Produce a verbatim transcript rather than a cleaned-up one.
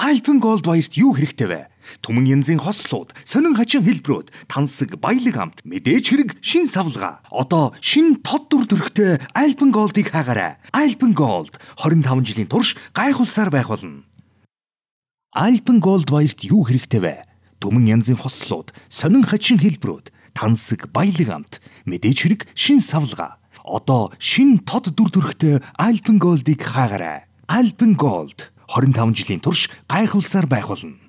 Alpen Gold баярт юу хэрэгтэй вэ? Түмэн янзын хослууд, сонин хачин хэлбэрүүд, тансаг баялаг амт, мэдээж хэрэг шин савлага. Одоо шин тод дүр төрхтэй Alpen Gold-ыг хаагаарай. Alpen Gold хорин таван жилийн турш гайхуулсаар байх болно. Alpen Gold баярт юу хэрэгтэй вэ? Түмэн янзын хослууд, сонин хачин хэлбэрүүд, тансаг баялаг амт, мэдээж хэрэг шин савлага. Одоо шин тод дүр төрхтэй Alpen Gold-ыг хаагаарай. Alpen Gold хорин таван жилийн турш гайхуулсаар байх болно.